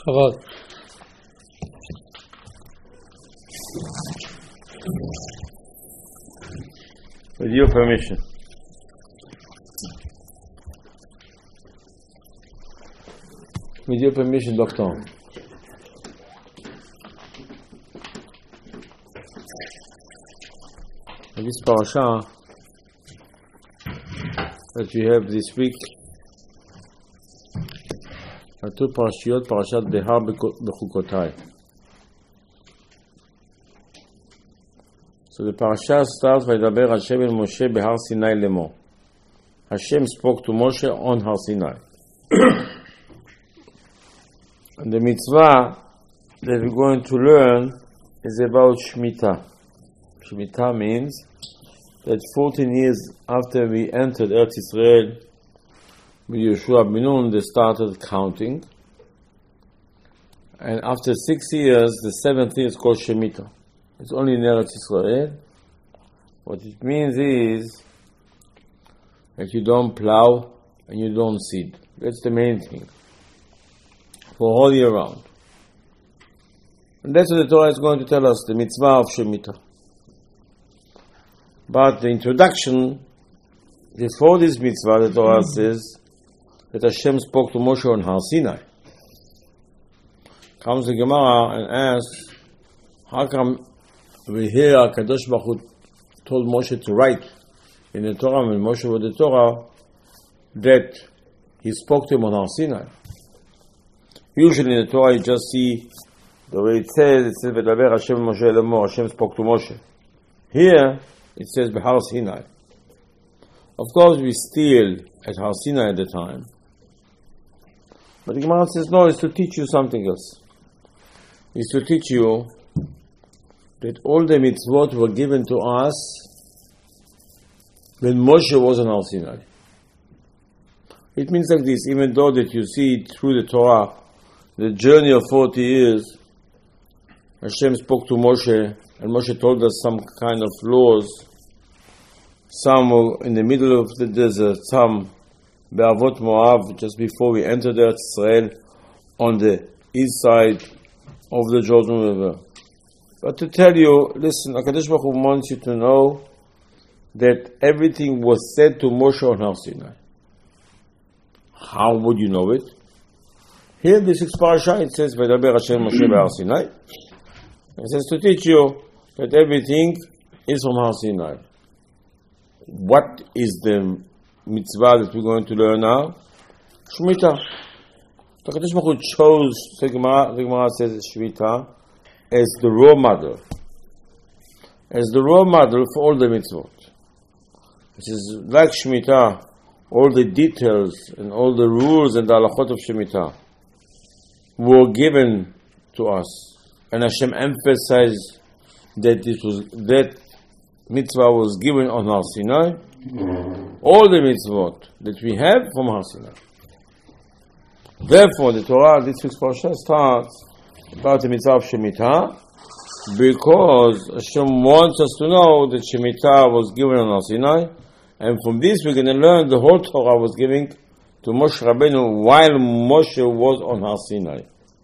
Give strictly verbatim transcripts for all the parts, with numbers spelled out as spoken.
Chavod. With your permission. With your permission, Doctor. In this parasha that we have this week are two parashiyot, Parashat Behar Bechukotai. So the parasha starts by Vayidaber Hashem el Moshe Behar Sinai Lemor. Hashem spoke to Moshe on Har Sinai. And the mitzvah that we're going to learn is about Shemitah. Shemitah means that fourteen years after we entered Eretz Yisrael with Yeshua ben Nun, they started counting. And after six years, the seventh year is called Shemitah. It's only in Eretz Yisrael. What it means is that you don't plow and you don't seed. That's the main thing. For all year round. And that's what the Torah is going to tell us, the mitzvah of Shemitah. But the introduction, before this mitzvah, the Torah says that Hashem spoke to Moshe on Har Sinai. Comes the Gemara and asks, how come we hear HaKadosh Baruch Hu told Moshe to write in the Torah, when Moshe wrote the Torah, that he spoke to him on Har Sinai? Usually in the Torah you just see the way it says, it says, Vayidaber Hashem Moshe Lemor, Hashem spoke to Moshe. Here, it says, Behar Sinai. Of course, we still at Har Sinai at the time. But the Gemara says, no, it's to teach you something else. It's to teach you that all the mitzvot were given to us when Moshe was on Har Sinai. It means like this, even though that you see through the Torah, the journey of forty years, Hashem spoke to Moshe, and Moshe told us some kind of laws. Some were in the middle of the desert, some Be'avot Moab, just before we entered Eretz Israel, on the east side of the Jordan River. But to tell you, listen, HaKadosh Baruch Hu wants you to know that everything was said to Moshe on Har Sinai. How would you know it? Here, the sixth parasha, it says, Vayidaber Hashem Moshe Behar Sinai. It says to teach you that everything is from Har Sinai. What is the mitzvah that we're going to learn now? Shemitah. The HaKadosh Baruch Hu chose, the Gemara, the Gemara says, Shemitah as the role model. As the role model for all the mitzvot. It is like Shemitah, all the details and all the rules and the halachot of Shemitah were given to us, and Hashem emphasized that it was that mitzvah was given on Har Sinai. All the mitzvot that we have from Har Sinai. Therefore, the Torah, this week's parasha, starts about the mitzvah of Shemitah, because Hashem wants us to know that Shemitah was given on Har Sinai, and from this we're going to learn the whole Torah was given to Moshe Rabbeinu while Moshe was on Har Sinai.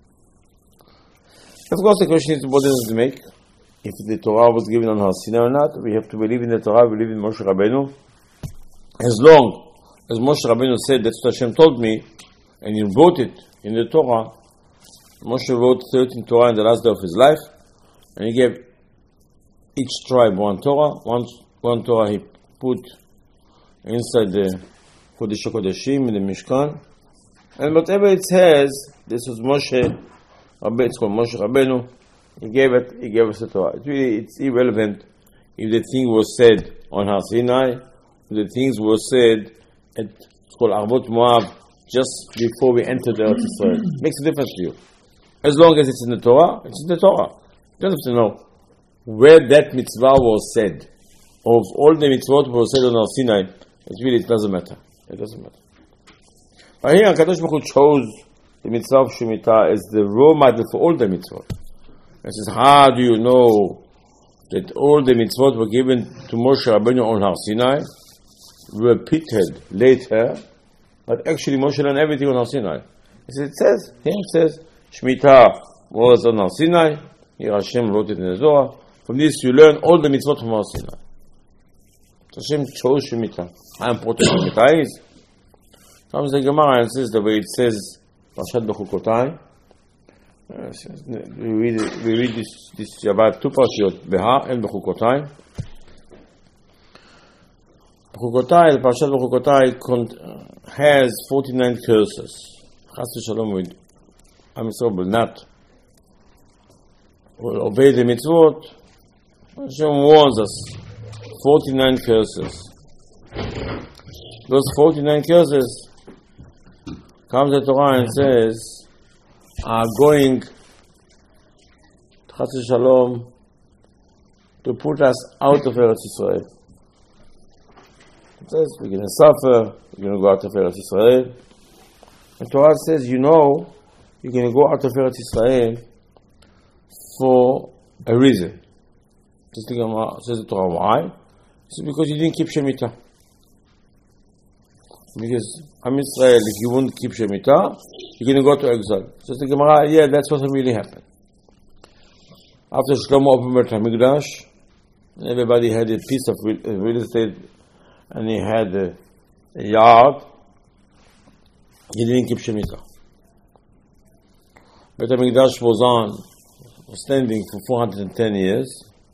Of course, the question is, what does it make? If the Torah was given on Har Sinai or not, we have to believe in the Torah, believe in Moshe Rabbeinu. As long as Moshe Rabbeinu said, that's what Hashem told me, and he wrote it in the Torah, Moshe wrote thirteen Torah in the last day of his life, and he gave each tribe one Torah, one, one Torah he put inside the Kodesh HaKodeshim, in the Mishkan, and whatever it says, this was Moshe, it's called Moshe Rabbeinu, he gave it, he gave us the Torah. It's really, it's irrelevant if the thing was said on Har Sinai, if the things were said at, it's called Arvot Moab, just before we entered the Eretz Yisrael. It makes a difference to you. As long as it's in the Torah, it's in the Torah. You don't have to know where that mitzvah was said. Of all the mitzvot were said on Har Sinai, it really it doesn't matter. It doesn't matter. But here, HaKadosh Baruch Hu chose the mitzvah of Shemitah as the role model for all the mitzvot. It says, how do you know that all the mitzvot were given to Moshe Rabbeinu on Har Sinai, repeated later, but actually Moshe learned everything on Har Sinai? It says, it says, here it says, Shemitah was on Har Sinai. Here Hashem wrote it in the Zohar. From this you learn all the mitzvot from Har Sinai. Hashem chose Shemitah. How important Shemitah is. Comes the Gemara and says the way it says, Parshat Bechukotai. We read, we read this, this Shabbat, two Parshiyot, Behar and Bechukotai. Bechukotai, the Parshat Bechukotai has forty-nine curses. Chas v'shalom with Am Yisrael will not will obey the mitzvot. Hashem warns us. forty-nine curses. Those forty-nine curses comes the Torah and says are going Chas v'shalom to put us out of Eretz Yisrael. It says we're going to suffer, we're going to go out of Eretz Yisrael. The Torah says, you know, you're going to go out of Eretz Yisrael for a reason. Says the Torah, why? It's because you didn't keep Shemitah. Because Am Yisrael, if you won't keep Shemitah, you're going to go to exile. Says the Gemara, yeah, that's what really happened. After Shlomo opened Beit HaMikdash, everybody had a piece of real estate and he had a, a yard. He didn't keep Shemitah. Beit HaMikdash was on, was standing for four hundred ten years.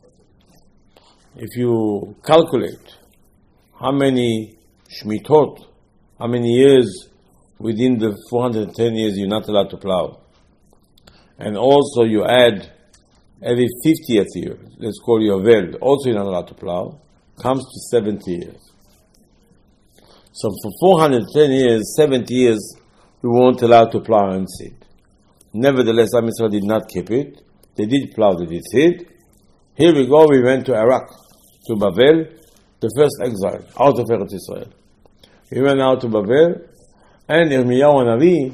If you calculate how many Shmitot, how many years within the four hundred ten years you're not allowed to plow, and also you add every fiftieth year, let's call Yovel, also you're not allowed to plow, comes to seventy years. So for four hundred ten years, seventy years, we weren't allowed to plow and seed. Nevertheless, Am Yisrael did not keep it. They did plow, they did seed. Here we go, we went to Iraq, to Babel, the first exile, out of Eretz Yisrael. We went out to Babel, and Yirmiyahu Navi,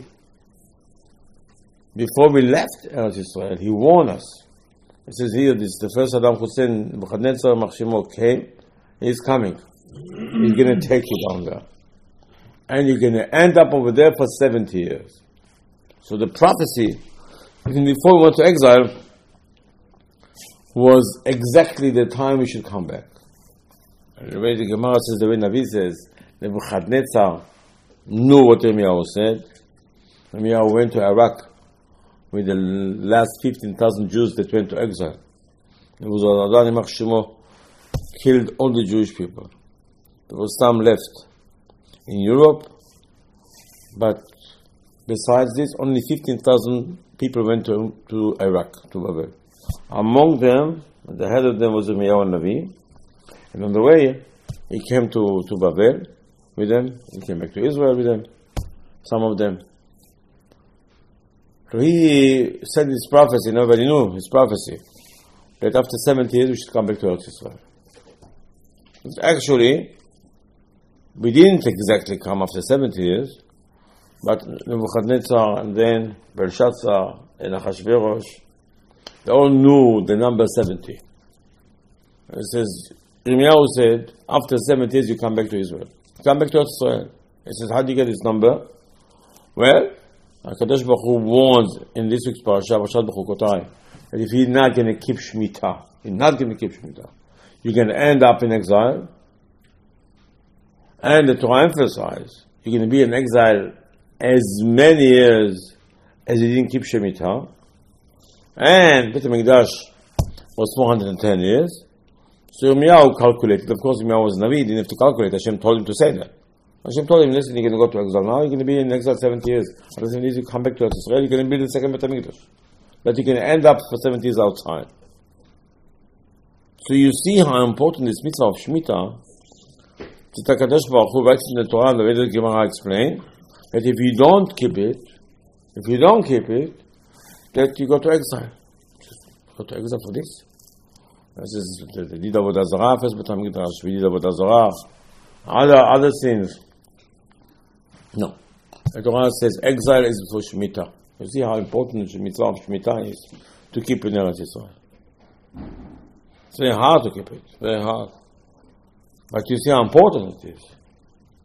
before we left Eretz Yisrael, he warned us. He says here, this is the first Saddam Hussein, Nebuchadnezzar Machshimo came, he's coming. He's going to take you down there. And you're going to end up over there for seventy years. So the prophecy, even before we went to exile, was exactly the time we should come back. And the way the Gemara says, the way Navi says, Nebuchadnezzar knew what Yirmiyahu said. Yirmiyahu went to Iraq with the last fifteen thousand Jews that went to exile. It was Adon Yimach Shemo killed all the Jewish people. There was some left in Europe, but besides this, only fifteen thousand people went to, to Iraq, to Babel. Among them, the head of them was Yirmiyahu Navi, and on the way, he came to, to Babel with them, he came back to Israel with them, some of them. So he said his prophecy, nobody knew his prophecy, that after seventy years we should come back to Eretz Yisrael. Actually, we didn't exactly come after seventy years, but Nebuchadnezzar and then Belshazzar and Achashverosh, they all knew the number seventy. It says, Yirmiyahu said, after seventy years you come back to Israel. Come back to Israel. He says, how do you get this number? Well, HaKadosh Baruch Hu warns in this week's parasha, Parshat Bechukotai, that if you're not going to keep Shemitah, you're not going to keep Shemitah, you're going to end up in exile. And the Torah emphasizes, you're going to be in exile as many years as you didn't keep Shemitah. And Beit HaMikdash was four hundred ten years. So Yirmiyahu calculated. Of course, Yirmiyahu was Navi, he didn't have to calculate. Hashem told him to say that. Hashem told him, listen, you're going to go to exile now, you're going to be in exile seventy years. After seventy years, you come back to Israel, you're going to build the second Beit HaMikdash. But you're going to end up for seventy years outside. So you see how important this mitzvah of Shemitah, that HaKadosh Baruch Hu writes in the Torah, the way the Gemara explained, that if you don't keep it, if you don't keep it, that you go to exile. Go to exile for this. This is the did avodah zarah, first Beit HaMikdash, we did avodah zarah, other other sins. No, the Torah says exile is for Shemitah. You see how important the mitzvah of Shemitah is to keep in Eretz Yisrael. It's very hard to keep it, very hard. But you see how important it is.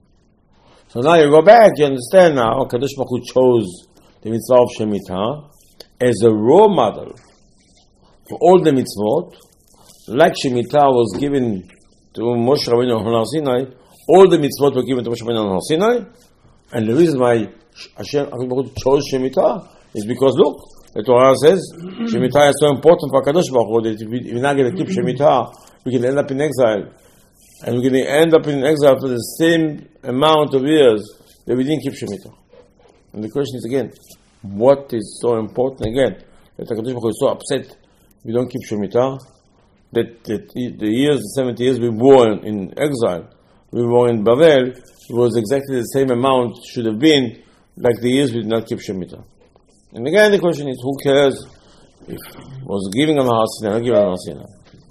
So now you go back, you understand now, Kadosh Baruch Hu chose the mitzvah of Shemitah as a role model for all the mitzvot, like Shemitah was given to Moshe Rabbeinu on Har Sinai, all the mitzvot were given to Moshe Rabbeinu on Har Sinai, and the reason why Hashem chose Shemitah is because, look, the Torah says Shemitah is so important for HaKadosh Baruch Hu that if we- if we're not going to keep Shemitah, we can end up in exile. And we're going to end up in exile for the same amount of years that we didn't keep Shemitah. And the question is again, what is so important again? That HaKadosh Baruch Hu is so upset we don't keep Shemitah, that, that the years, the seventy years we were in, in exile, we were in Bavel, it was exactly the same amount should have been like the years we did not keep Shemitah. And again the question is, who cares if it was giving on Har Sinai, not giving on Har Sinai?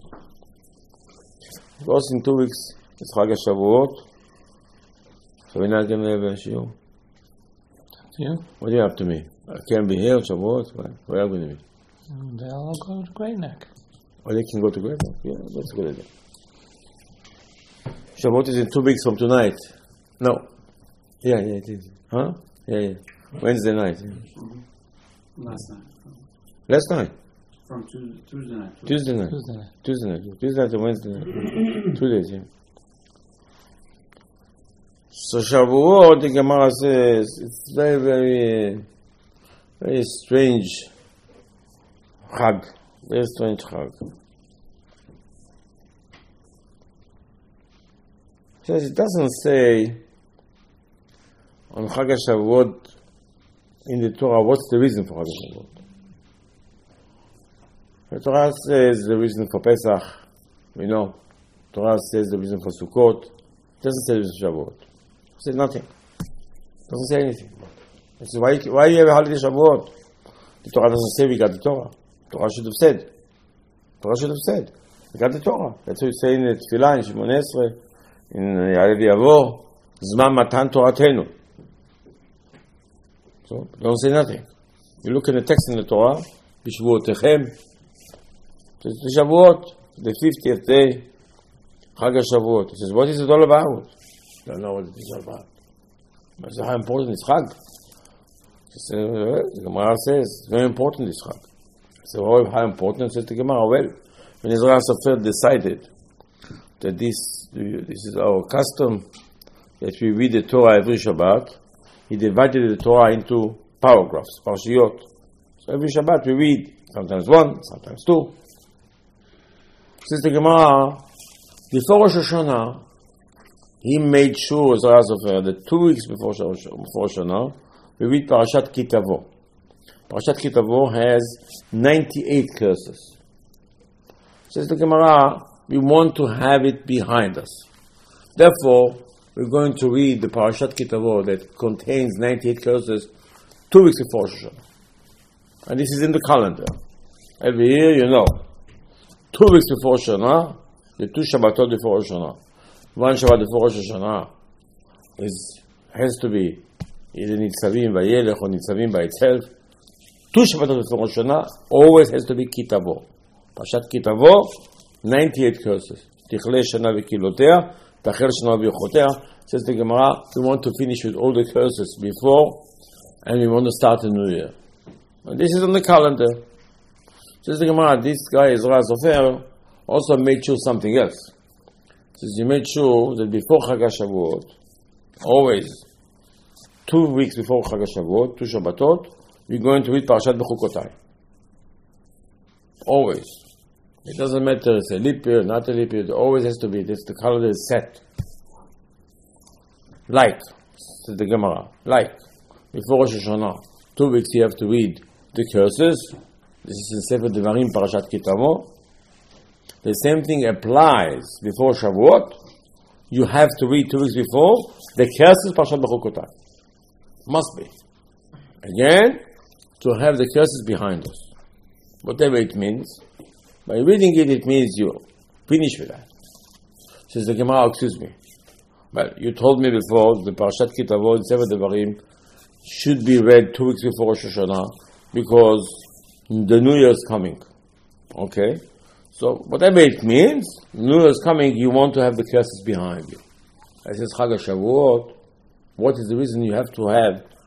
Also in two weeks, it's Chag HaShavuot, so we're not going to have a shiur. Yeah. What do you have to me? I can't be here on Shavuot, where where are we going to be? They'll all go to Great Neck. Or they can go to Greg? Yeah, that's a good idea. Shavuot is in two weeks from tonight. No. Yeah, yeah, it is. Huh? Yeah, yeah. Wednesday night. Yeah. Last night. Last night. From Tuesday, Tuesday night. Tuesday night. Tuesday night. Tuesday night. Tuesday night and Wednesday night. Two days, yeah. So Shavuot, the Gemara says, it's very, very, very strange Chag. Very strange Chag. Says it doesn't say on Chag HaShavuot in the Torah what's the reason for Chag HaShavuot. The Torah says the reason for Pesach, we know. The Torah says the reason for Sukkot. It doesn't say the reason for Shavuot. It says nothing. It doesn't say anything. It says, why, why do you have a holiday Shavuot? The Torah doesn't say we got the Torah. The Torah should have said. The Torah should have said. We got the Torah. That's what you say in the Tefillah, in Shemon Esrei, in Ya'aleh V'Yavo, Zman Matan Toratenu. So, don't say nothing. You look in the text in the Torah, B'Shvuotechem, it's the Shavuot, the fiftieth day, Chag HaShavuot. He says, what is it all about? I don't know what it is all about. But how important is Chag? He says, the Gemara says, it's very important this Chag. So oh, how important? Says the Gemara, well, when Ezra Sofer decided that this, this is our custom, that we read the Torah every Shabbat, he divided the Torah into paragraphs, parshiyot. So every Shabbat we read, sometimes one, sometimes two. Says the Gemara, before Rosh Hashanah, he made sure, Ezra Sofer, that two weeks before Rosh Hashanah, we read Parashat Ki Tavo. Parashat Ki Tavo has ninety-eight curses. Says the Gemara, we want to have it behind us. Therefore, we're going to read the Parashat Ki Tavo that contains ninety-eight curses two weeks before Rosh Hashanah. And this is in the calendar. Every year, you know. Two weeks before Rosh Hashanah, the two Shabbatot before Rosh Hashanah. One Shabbat before Rosh Hashanah is, has to be either Nitzavim Vayelech or Nitzavim by itself. Two Shabbatot before Rosh Hashanah always has to be Ki Tavo. Parashat Ki Tavo, ninety-eight curses. Tichle Shana V'Kilotea, Tachel Shana V'Yochotea. Says the Gemara, we want to finish with all the curses before, and we want to start a new year. And this is on the calendar. Says the Gemara, this guy Ezra Sofer also made sure something else. Says he made sure that before Chag HaShavuot, always two weeks before Chag HaShavuot, two Shabbatot, we're going to read Parashat Bechukotai. Always. It doesn't matter, it's a leap year, not a leap year, it always has to be. This, the calendar is set. Like, says the Gemara, like, before Rosh Hashanah, two weeks you have to read the curses. This is in Sefer Devarim, Parashat Ki Tavo. The same thing applies before Shavuot. You have to read two weeks before the curses, Parashat Bechukotai. Must be. Again, to have the curses behind us. Whatever it means. By reading it, it means you finish with that. Says the Gemara, excuse me. Well, you told me before the Parashat Ki Tavo in Sefer Devarim should be read two weeks before Rosh Hashanah because the New Year is coming. Okay? So, whatever it means, New Year is coming, you want to have the curses behind you. As says Chag HaShavuot, what is the reason you have to have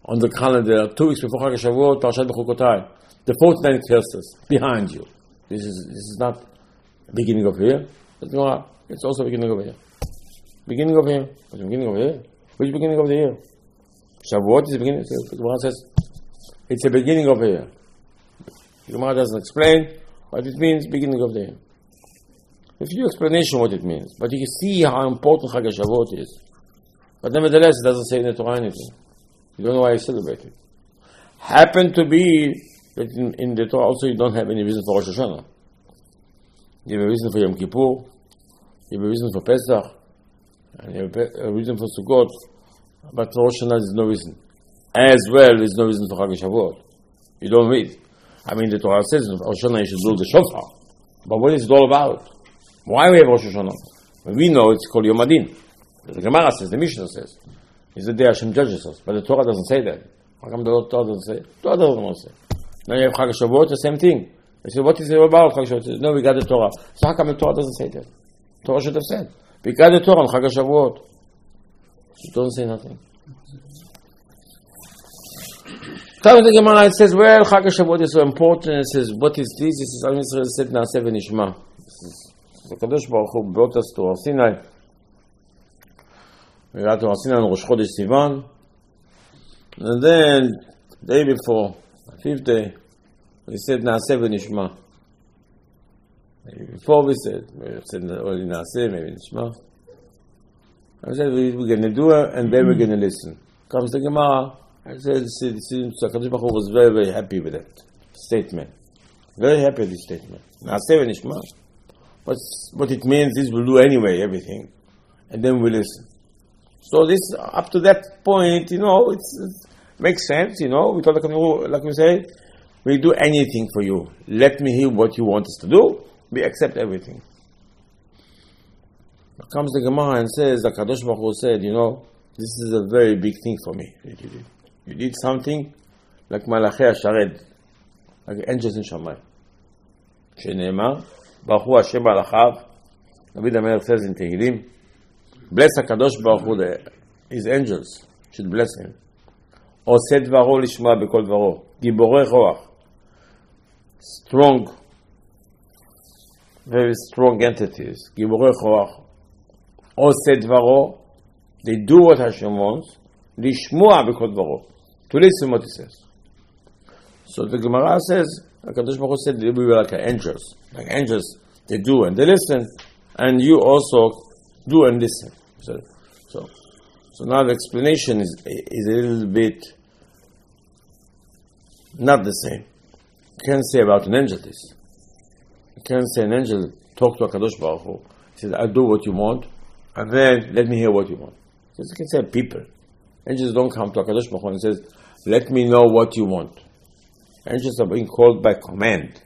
on the calendar, two weeks before Chag HaShavuot, Parashat Bechukotai. The forty-ninth verses behind you. This is this is not beginning of here. It's also beginning of here. Beginning of here. What's the beginning of here? Which beginning of the year? Shavuot is the beginning. The Gemara says it's the beginning of the year. The Gemara doesn't explain what it means. Beginning of the year. A few explanation what it means, but you can see how important Chag HaShavuot is. But nevertheless, it doesn't say in the Torah anything. You don't know why you celebrate it. Happen to be that in, in the Torah also you don't have any reason for Rosh Hashanah. You have a reason for Yom Kippur, you have a reason for Pesach, and you have a reason for Sukkot, but for Rosh Hashanah there's no reason. As well, there's no reason for Chag HaShavuot. You don't read. I mean, the Torah says in Rosh Hashanah you should blow the shofar. But what is it all about? Why we have Rosh Hashanah? We know it's called Yom Adin. The Gemara says, the Mishnah says, it's the day Hashem judges us. But the Torah doesn't say that. How come the Torah doesn't say? The Torah doesn't say. Now you have Chag HaShavuot, the same thing. They say, what is it about Chag HaShavuot? No, we got the Torah. So how come the Torah doesn't say that? The Torah should have said. We got the Torah on Chag HaShavuot. It doesn't say nothing. Comes the Gemara, it says, well, Chag HaShavuot is so important. It says, what is this? This is Am Yisrael said, Na'aseh v'nishma. The Kadosh Baruch Hu brought us to Har Sinai. We got to Har Sinai on Rosh Chodesh Sivan. And then, the day before, the fifth day, we said, Na'aseh v'nishma. Maybe before we said, we said, only Na'aseh, maybe Nishma. I said, we, we're going to do it, and then we're going to listen. Comes the Gemara. I said, it seems HaKadosh Baruch Hu was very, very happy with that statement. Very happy with this statement. Na'aseh v'nishma. But what it means is we'll do anyway, everything. And then we listen. So this, up to that point, you know, it's, it makes sense, you know. We told the like we say, we do anything for you. Let me hear what you want us to do. We accept everything. Comes the Gemara and says, the Kadosh Baruch Hu said, you know, this is a very big thing for me. You did, you did something like Malachei HaShared, like angels in Shammai. Shene'emar, Baruch Hu Hashem Malachav, David HaMelech says in Tehillim, bless HaKadosh Baruch Hu, his angels should bless him. Oseh dvaro lishma b'kol dvaro, Giborei Roach, strong, very strong entities, Giborei Roach, Oseh dvaro, they do what Hashem wants, lishmoa b'kol dvaro, to listen what he says. So the Gemara says, HaKadosh Baruch Hu said we were like angels. Like angels, they do and they listen, and you also do and listen. So, so, so now the explanation is is a little bit not the same. You can't say about an angel this. You can't say an angel talk to HaKadosh Baruch Hu. He says, I'll do what you want, and then let me hear what you want. So you can say people. Angels don't come to HaKadosh Baruch Hu and says, let me know what you want. Angels are being called by command.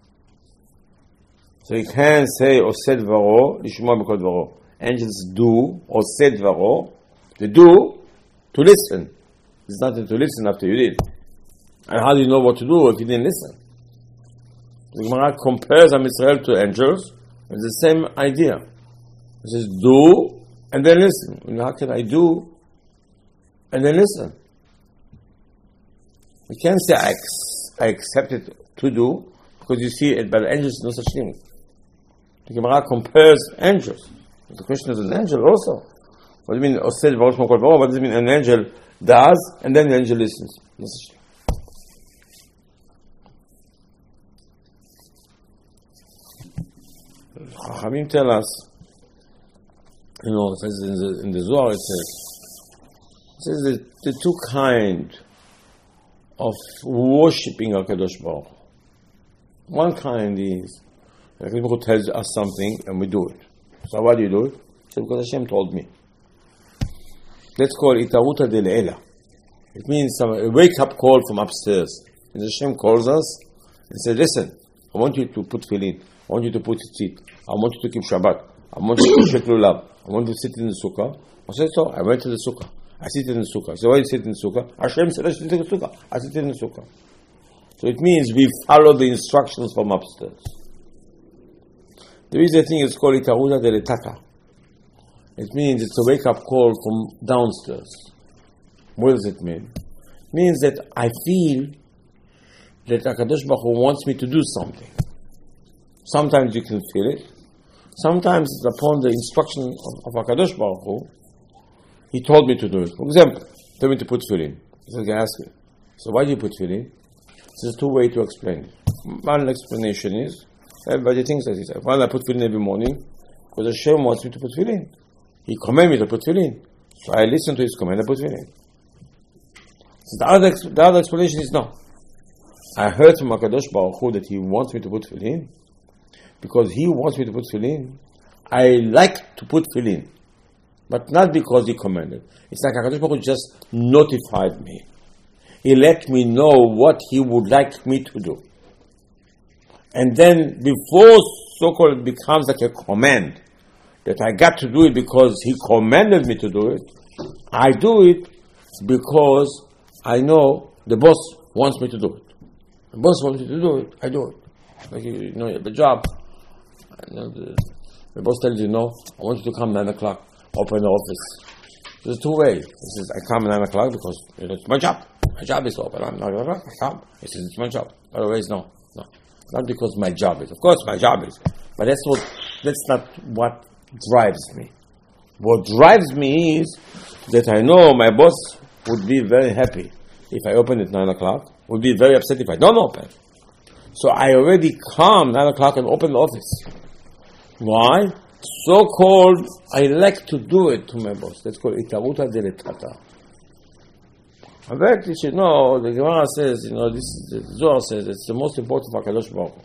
So you can say, Oseh dvaro, lishma b'kol dvaro. Angels do, Oseh dvaro, they do, to listen. There's nothing to listen after you did. And how do you know what to do if you didn't listen? The Gemara compares Am Yisrael to angels, it's the same idea. It says, do, and then listen. And how can I do, and then listen? You can't say, I, ex- I accept it to do, because you see it, but angels, no such thing. The Gemara compares angels. The question is an angel also. What do you mean, Oseh dvaro lishma b'kol dvaro? What does it mean an angel does, and then the angel listens? No such thing. Chachamim tell us, you know, it says in the, in the Zohar, it says, it says that the two kind of worshipping HaKadosh Baruch Hu. One kind is, HaKadosh Baruch Hu tells us something and we do it. So why do you do it? So because Hashem told me. Let's call it Itaruta de Le'ela. It means some, a wake-up call from upstairs. And Hashem calls us and says, listen, I want you to put tefillin. I want you to put tzitzit. I want you to keep Shabbat. I want you to shek lulav. I want you to sit in the sukkah. I said, so I went to the sukkah. I sit in the sukkah. So why you sit in the sukkah? Hashem said, I sit in the sukkah. I sit in the sukkah. So it means we follow the instructions from upstairs. There is a thing, it's called Itaruta de Letaka. It means it's a wake-up call from downstairs. What does it mean? means that I feel that HaKadosh Baruch Hu wants me to do something. Sometimes you can feel it. Sometimes it's upon the instruction of, of HaKadosh Baruch Hu. He told me to do it. For example, tell me to put tefillin. So I can ask you, so why do you put tefillin? There's two ways to explain it. One explanation is, everybody thinks that it's, well, I put tefillin every morning because Hashem wants me to put tefillin. He commanded me to put tefillin. So I listen to his command and put tefillin. So the other, the other explanation is no. I heard from HaKadosh Baruch Hu that he wants me to put tefillin. Because he wants me to put tefillin, I like to put tefillin. But not because he commanded. It's like HaKadosh Baruch Hu just notified me. He let me know what he would like me to do. And then before so-called it becomes like a command, that I got to do it because he commanded me to do it, I do it because I know the boss wants me to do it. The boss wants me to do it, I do it. Like, you know, you have a job. You know, the, the boss tells you, no, I want you to come nine o'clock, open the office. There's two ways. He says, I come at nine o'clock because it's my job. My job is to open at nine o'clock. I come. He says, it's my job. Otherwise, no. No. Not because my job is. Of course, my job is. But that's what. That's not what drives me. What drives me is that I know my boss would be very happy if I open at nine o'clock, would be very upset if I don't open. So I already come nine o'clock and open the office. Why? So-called, I like to do it to my boss. That's called itaruta deletata. In fact, you should know, the Gemara says, you know, this the Zohar says, it's the most important for HaKadosh Baruch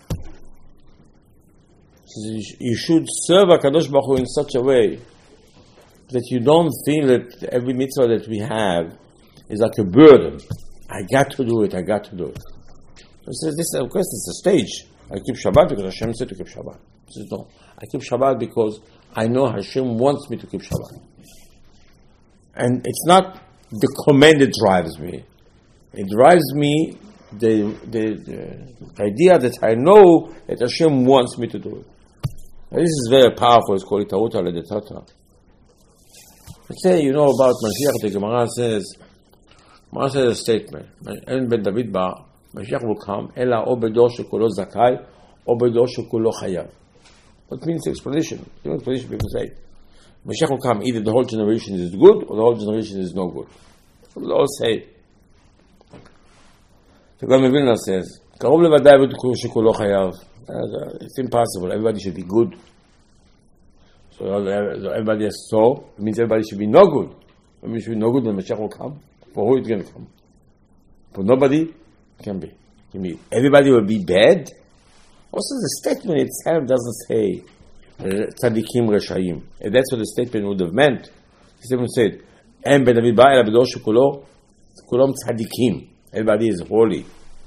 Hu. You should serve HaKadosh Baruch Hu in such a way that you don't feel that every mitzvah that we have is like a burden. I got to do it, I got to do it. So he says, this, of course, it's a stage. I keep Shabbat because Hashem said to keep Shabbat. He says, no, I keep Shabbat because I know Hashem wants me to keep Shabbat. And it's not the command that drives me. It drives me the, the, the idea that I know that Hashem wants me to do it. And this is very powerful. It's called Itaruta Ledetata. Let's say, you know about Mashiach, the Gemara says, Gemara says a statement. En ben David ba, Mashiach will come, Ela o bedor shekulo zakai, o bedor shekulo chayav. What means the explanation? The explanation people say, Mashiach will come, either the whole generation is good, or the whole generation is no good. So they all say. The Gaon Vilna says, Karov levadai bedor shekulo chayav. It's impossible. Everybody should be good. So everybody is so, it means everybody should be no good. Everybody should be no good when Mashiach will come. For who is going to come? For nobody, it can be. It can be. Everybody will be bad. Also, the statement itself doesn't say tzadikim reshayim. And that's what the statement would have meant. The statement said, "Em ben David ba ela bedor shekulo kulom tzadikim." Everybody is holy.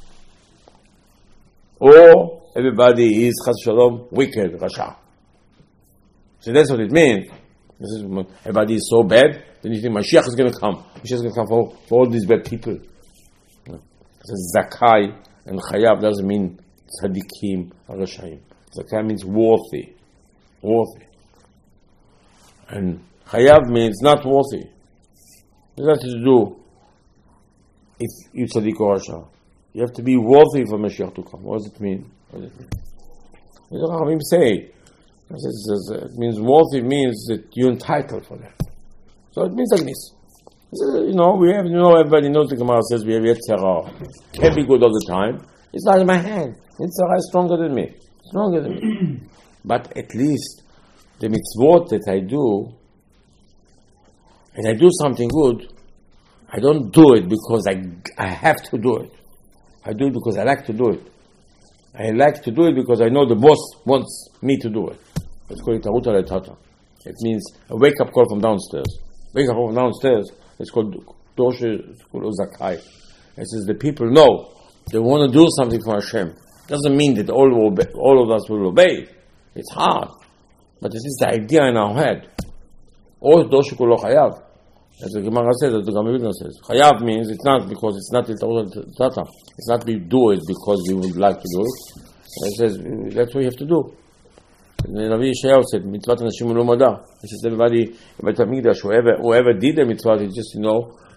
Or everybody is chas shalom wicked, rasha. So that's what it means. This is, everybody is so bad, then you think Mashiach is going to come. Mashiach is going to come for, for all these bad people. So Zakai and Chayav doesn't mean tzadikim or rashayim. Zakai means worthy. Worthy. And Chayav means not worthy. It has nothing to do if you tzadik or rasha. You have to be worthy for Mashiach to come. What does it mean? What does it mean? What does Chachamim say? It means worthy means that you're entitled for that. So it means like this. You know, we have, you know, everybody knows the Gemara says we have Yetzirah. Can't be good all the time. It's not in my hand. Yetzirah is stronger than me. Stronger than me. But at least the mitzvot that I do, and I do something good, I don't do it because I, I have to do it. I do it because I like to do it. I like to do it because I know the boss wants me to do it. It's called itaruta ledetata. It means a wake-up call from downstairs. Wake up call from downstairs. It's called doshe kulo zakai. It says the people know they want to do something for Hashem. Doesn't mean that all will obey, all of us will obey. It's hard, but this is the idea in our head. Or doshe kulo chayav. As the Gemara says, as the Gaon Vilna says, chayav means it's not because it's not itaruta ledetata. It's not we do it because we would like to do it. And it says that's what you have to do. And the Navi Yeshayahu said, "Mitzvat Anashim Lo Mada." He says everybody, whoever whoever did the mitzvah, he just you know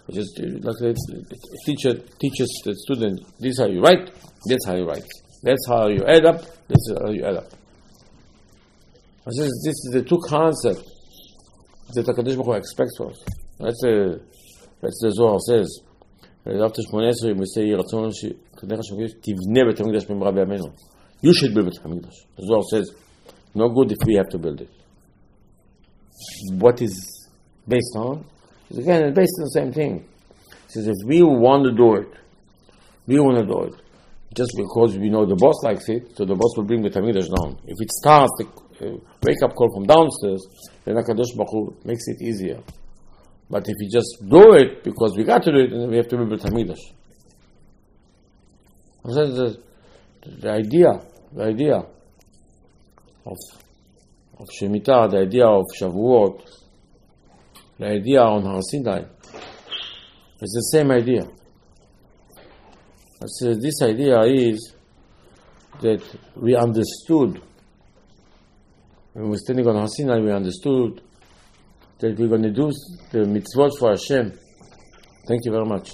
Just uh, like a, a teacher teaches the student, this is how you write, that's how you write. That's how you add up, this is how you add up. I says, this is the two concepts that HaKadosh Baruch Hu expects from us. That's the, that's the Zohar says. After eighteen, we say, "Yiratzon she'kadecha shemikdash tivneh bet hamikdash b'mira b'yameinu." You should build bet hamikdash. The Zohar says, no good if we have to build it. What is based on? It's again, it's based on the same thing. It says, if we want to do it, we want to do it, just because we know the boss likes it, so the boss will bring bet hamikdash down. If it starts the uh, wake-up call from downstairs, then HaKadosh Baruch Hu makes it easier. But if you just do it because we got to do it, then we have to build bet hamikdash. The, the idea, the idea of of Shemitah, the idea of Shavuot, the idea on Har Sinai, it's the same idea. So this idea is that we understood, when we were standing on Har Sinai, we understood that we're going to do the mitzvot for Hashem. Thank you very much.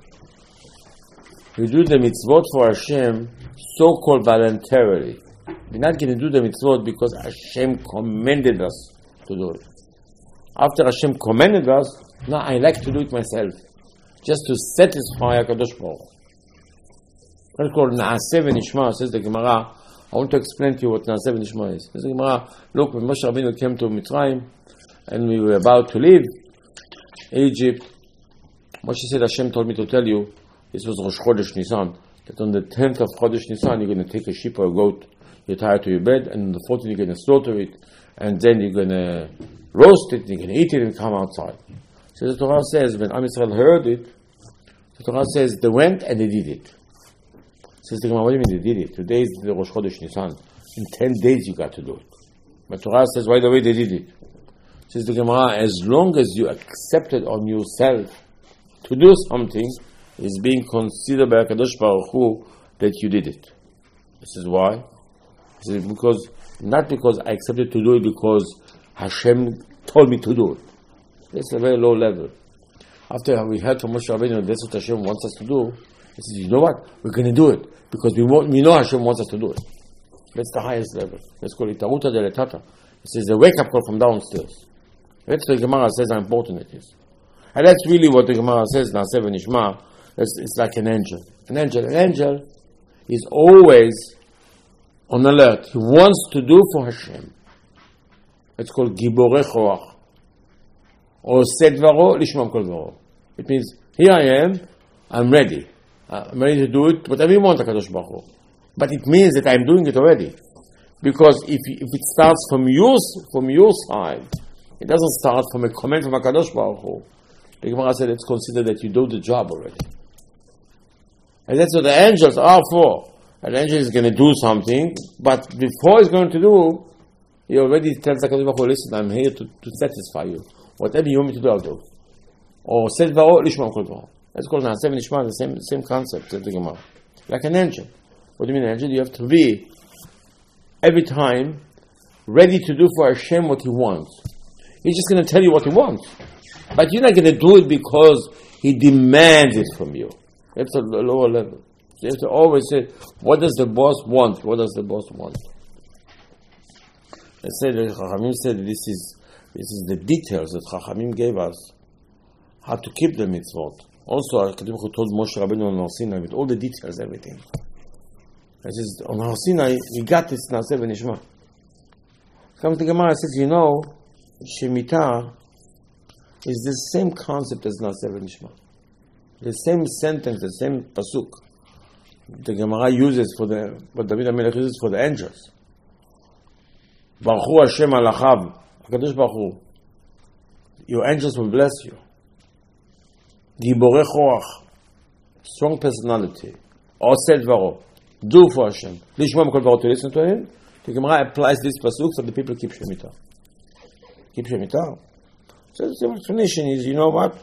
We do the mitzvot for Hashem so-called voluntarily. We're not going to do the mitzvot because Hashem commanded us to do it. After Hashem commanded us, now I like to do it myself, just to satisfy HaKadosh Baruch Hu. It's called Naaseh v'nishma, says the Gemara. I want to explain to you what Naaseh v'nishma is. Says the Gemara, look, when Moshe Rabbeinu came to Mitzrayim, and we were about to leave Egypt, Moshe said, Hashem told me to tell you, this was Rosh Chodesh Nisan, that on the tenth of Chodesh Nisan, you're going to take a sheep or a goat, you tie it to your bed, and on the fourteenth, you're going to slaughter it, and then you're going to roast it, you're going to eat it, and come outside. So the Torah says, when Am Yisrael heard it, the Torah says, they went and they did it. Says the Gemara, what do you mean they did it? Today is the Rosh Chodesh Nisan. In ten days, you got to do it. But Torah says, by the way, they did it. Says the Gemara, as long as you accepted on yourself to do something, is being considered by HaKadosh Baruch Hu that you did it. This is why. This is because, not because I accepted to do it because Hashem told me to do it. That's a very low level. After we heard from Moshe Rabbeinu, that's what Hashem wants us to do. He says, you know what? We're going to do it because we want, we know Hashem wants us to do it. That's the highest level. Let's call it Taruta de Letata. It says the wake-up call from downstairs. That's the Gemara says how important it is. And that's really what the Gemara says, Naaseh v'nishma. It's, it's like an angel. An angel. An angel is always on alert. He wants to do for Hashem. It's called Giborei Choach. Or Sedvaro Lishmam Kol Varo. It means, here I am, I'm ready. I'm ready to do it, whatever you want, HaKadosh Baruch Hu. But it means that I'm doing it already. Because if, if it starts from your, from your side, it doesn't start from a command from HaKadosh Baruch Hu. The Gemara said, let's consider that you do the job already. And that's what the angels are for. An angel is going to do something, but before he's going to do, he already tells HaKadosh Baruch Hu, listen, I'm here to, to satisfy you. Whatever you want me to do, I'll do. Or said Varo, Lishma Kol Varo. That's called Naaseh v'nishma, the same, same concept, says the Gemara. Like an angel. What do you mean, an angel? You have to be, every time, ready to do for Hashem what He wants. He's just going to tell you what He wants. But you're not going to do it because He demands it from you. That's a lower level. So you have to always say, what does the boss want? What does the boss want? Let's say the Chachamim said this is this is the details that Chachamim gave us how to keep the mitzvot. Also, HaKadosh Baruch Hu told Moshe Rabbeinu on Har Sinai with all the details, everything. He says, on Har Sinai, we got this Naaseh v'nishma. Comes the Gemara and says, you know, Shemitah is the same concept as Naaseh v'nishma. The same sentence, the same pasuk. The Gemara uses for the, what David HaMelech uses for the angels. Baruch Hu Hashem alachav. HaKadosh Baruch Hu, your angels will bless you. Giborei Choach, strong personality. Oseh Dvaro, do for Hashem. Lishma Kol Varo, to listen to Him. The Gemara applies this pasuk so the people keep Shemitah. Keep Shemitah. So the explanation is, you know what?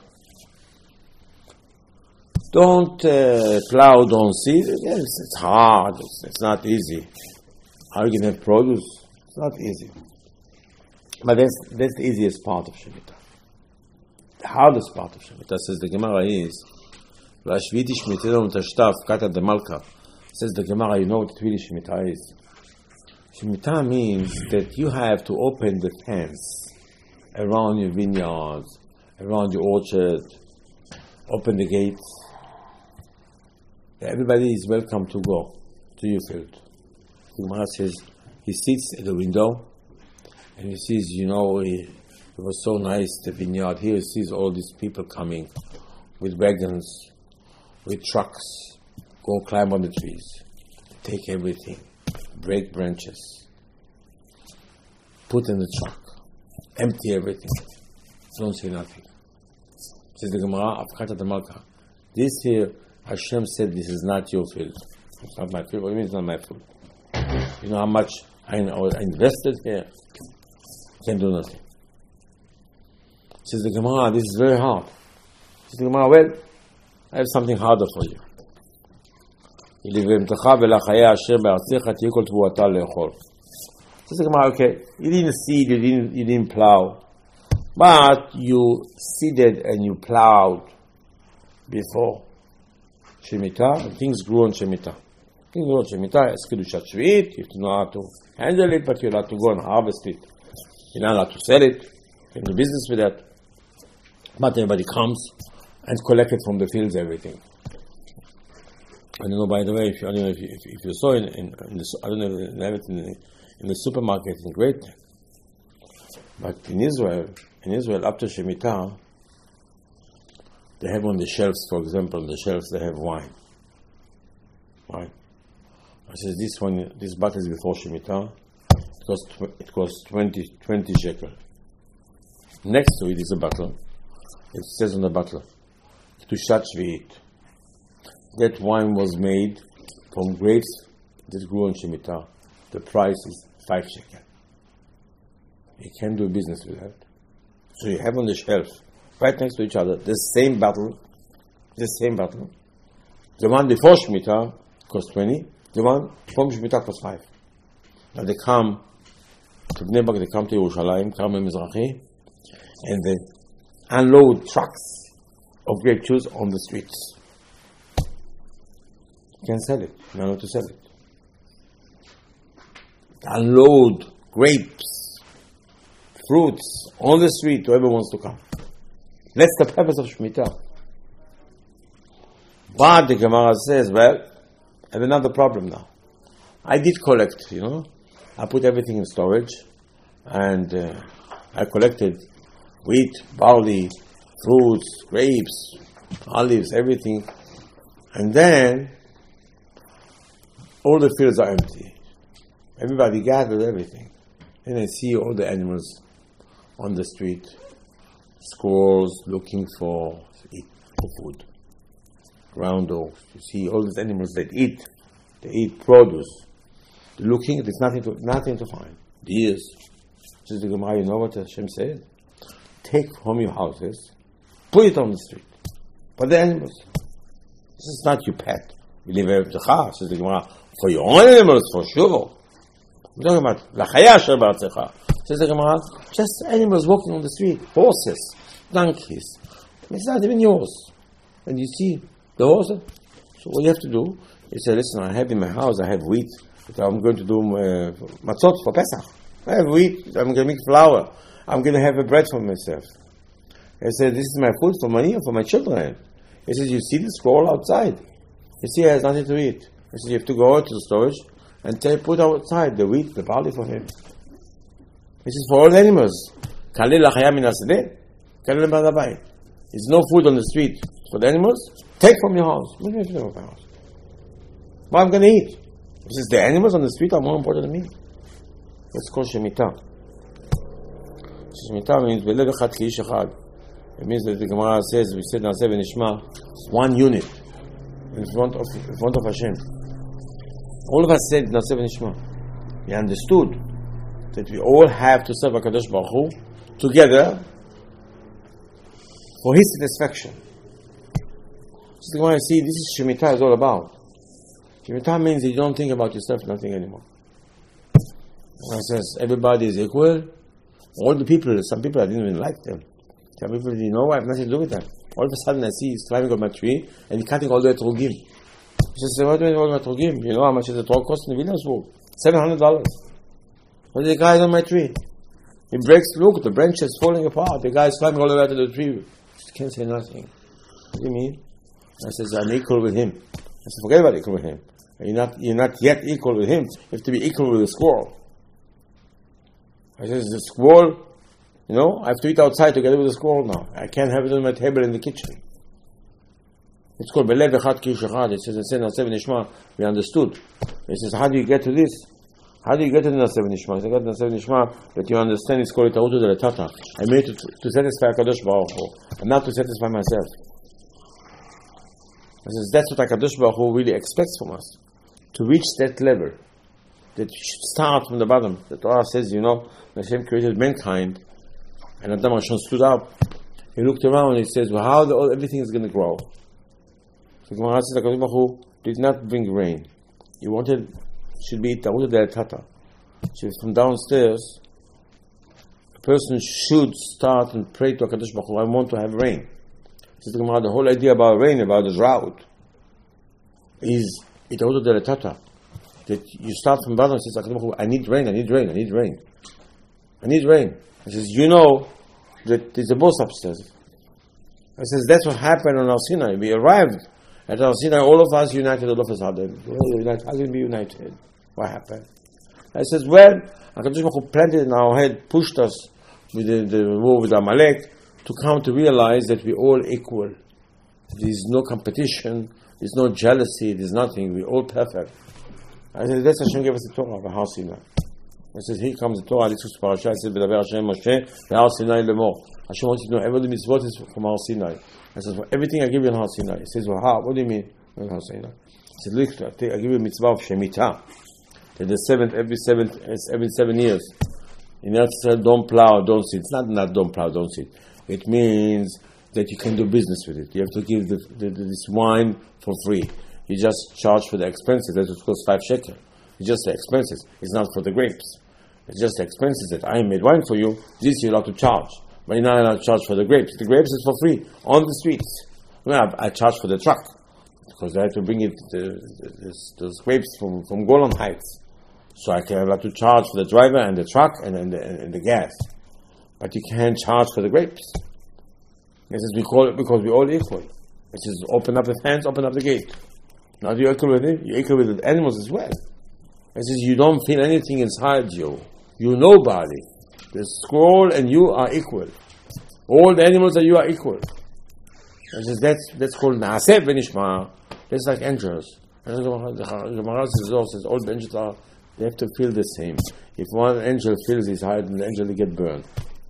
Don't uh, plow, don't seed. Yes, it's hard. It's, it's not easy. How are you going to produce? It's not easy. But that's, that's the easiest part of Shemitah. The hardest part of Shemitah, says the Gemara, is Vashviti Shemitah Tashtaf Kata de Malka. Says the Gemara, you know what really Shemitah is? Shemitah means that you have to open the fence around your vineyards, around your orchard, open the gates. Everybody is welcome to go to your field. The Gemara says he sits at the window and he sees, you know, he, it was so nice, the vineyard. Here he sees all these people coming with wagons, with trucks, go climb on the trees, take everything, break branches, put in the truck, empty everything, don't say nothing. Says the Gemara, Afkata de Malka. This here, Hashem said, this is not your field. It's not my field. What do you mean it's not my field? You know how much I invested here? Can't do nothing. Says the Gemara, this is very hard. Says the Gemara, well, I have something harder for you. Says the Gemara, okay, you didn't seed, you didn't, you didn't plow, but you seeded and you plowed before Shemitah, and things grew on Shemitah. Things grew on Shemitah, it's Kedushat Shvi'it, you have to know how to handle it, but you're allowed to go and harvest it. You're not allowed to sell it, you can do business with that. But everybody comes and collected from the fields everything. I don't know, by the way, if you, I don't know if you, if, if you saw in, in, in the, I don't know if you have it in the, in the supermarket in Great Neck, but in Israel, in Israel after Shemitah, they have on the shelves, for example, on the shelves they have wine. Wine. I says this one, this bottle is before Shemitah. It costs it costs twenty, twenty shekel. Next to it is a bottle. It says on the bottle, Kedushat Shvi'it. That wine was made from grapes that grew on Shemitah. The price is five shekel. You can't do business with that. So you have on the shelf, right next to each other, the same bottle, the same bottle. The one before Shemitah costs twenty. The one from Shemitah costs five. Now they come to Bnei Brak, they come to Yerushalayim, come to Mizrahi, and they unload trucks of grape juice on the streets. You can't sell it. You're not allowed to sell it. Unload grapes, fruits on the street, whoever wants to come. That's the purpose of Shemitah. But the Gemara says, well, I have another problem now. I did collect, you know. I put everything in storage, and uh, I collected wheat, barley, fruits, grapes, olives, everything. And then, all the fields are empty. Everybody gathered everything. Then I see all the animals on the street, squirrels looking for, eat, for food, ground dogs. You see all these animals that eat, they eat produce. They're looking, there's nothing to, nothing to find. Deers. Says the Gemara, you know what Hashem said? Take from your houses, put it on the street, for the animals. This is not your pet. You live in the says the Gemara, for your own animals, for sure. We're talking about Lachaya Asher Ba'artzecha. Says the Gemara, just animals walking on the street, horses, donkeys. It's not even yours. And you see the horses. So what you have to do is say, listen, I have in my house, I have wheat. I'm going to do uh, matzot for Pesach. I have wheat. I'm going to make flour. I'm going to have a bread for myself. I said, this is my food for my for my children. He says, you see the squirrel outside. You see, he has nothing to eat. He says, you have to go out to the storage and take, put outside the wheat, the barley for him. This is for all animals. There's no food on the street for the animals. Take from your house. What do you have to do from my house? What I'm going to eat? He says, the animals on the street are more important than me. Let's call Shemitah. Shemitah means belev echad ki ish echad. It means that the Gemara says, we said Na'aseh v'nishma, one unit in front of in front of Hashem. All of us said Na'aseh v'nishma. We understood that we all have to serve HaKadosh Baruch Hu together for His satisfaction. So the Gemara see, this is Shemitah is all about. Shemitah means that you don't think about yourself, nothing anymore. It says everybody is equal. All the people, some people I didn't even like them. Some people, you know, I have nothing to do with that. All of a sudden I see he's climbing on my tree and he's cutting all the way to Rugim. He says, what do you want to Rugim? You know how much does the trog cost in Williamsburg? seven hundred dollars. But the guy is on my tree. He breaks, look, the branch is falling apart. The guy is climbing all the way to the tree. He can't say nothing. What do you mean? I says, I'm equal with him. I said, forget about equal with him. You're not, you're not yet equal with him. You have to be equal with the squirrel. I says, the squirrel, you know, I have to eat outside together with the squirrel now. I can't have it on my table in the kitchen. It's called Belev Echad Kish Echad. It says in Nasev Nishma, we understood. It says, how do you get to this? How do you get to the Nasev Nishma? I got Nasev Nishma that you understand it's called Ta'utu de Tata. I made it to, to satisfy HaKadosh Baruch Hu, and not to satisfy myself. I says, that's what HaKadosh Baruch Hu really expects from us. To reach that level. That you should start from the bottom. The Torah says, you know, Hashem created mankind, and Adam Rishon stood up. He looked around and he says, well, how the, everything is going to grow? So Gemara says, HaKadosh Baruch Hu did not bring rain. He wanted, should be Ta'utu de Tata. So from downstairs, a person should start and pray to HaKadosh Baruch Hu, I want to have rain. Says the Gemara, the whole idea about rain, about the drought, is Ta'utu de Tata. That you start from bottom and says, I need rain, I need rain, I need rain. I need rain. He says, you know that there's a boss upstairs. I says, that's what happened on Har Sinai. We arrived at Har Sinai, all of us united, all of us are dead. How can we be united? What happened? I says, well, HaKadosh Baruch Hu planted in our head, pushed us with the, the war with Amalek to come to realize that we're all equal. There's no competition, there's no jealousy, there's nothing, we're all perfect. I said, that's Hashem gave us the Torah, the Har Sinai. I says, here comes the Torah, this is Parashah, I said, B'daber Hashem Moshe, the Har Sinai Lemor. Hashem wants you to know, every mitzvot is from Har Sinai. I says, for everything I give you in Har Sinai. He says, well, how? What do you mean? In Har Sinai. I said, look, I give you a mitzvah of Shemitah. That the seventh, every seventh, every seven years. In Eretz Yisrael, don't plow, don't seed. It's not, not don't plow, don't seed. It means that you can do business with it. You have to give the, the, the, this wine for free. You just charge for the expenses. That's what costs five shekel. It's just the expenses. It's not for the grapes. It's just the expenses that I made wine for you. This you're allowed to charge. But you're not allowed to charge for the grapes. The grapes is for free on the streets. Well, I, I charge for the truck because I have to bring it the, the, this, those grapes from, from Golan Heights. So I can allowed to charge for the driver and the truck and, and, the, and the gas. But you can't charge for the grapes. This is we call it because we're all equal. It says open up the hands, open up the gate. Now you're equal with it, you're equal with the animals as well. It says you don't feel anything inside you. You're nobody. The squirrel and you are equal. All the animals and you are equal. It says that's that's called Naaseh v'nishma. That's like angels. And the Gemara says all the angels are, they have to feel the same. If one angel feels his heart, the angel will get burned.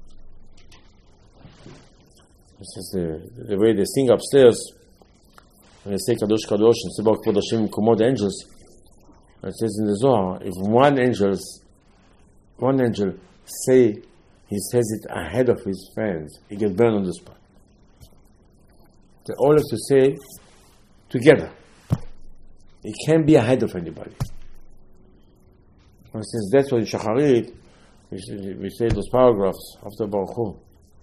This is the, the way they sing upstairs. When they say Kadosh Kadosh and say Baruch Kvod Hashem Kumod the angels, it says in the Zohar, if one angel, one angel say, he says it ahead of his friends, he gets burned on the spot. They all have to say together. It can't be ahead of anybody. And since that's what in Shacharit, we say, we say those paragraphs after Baruch Hu.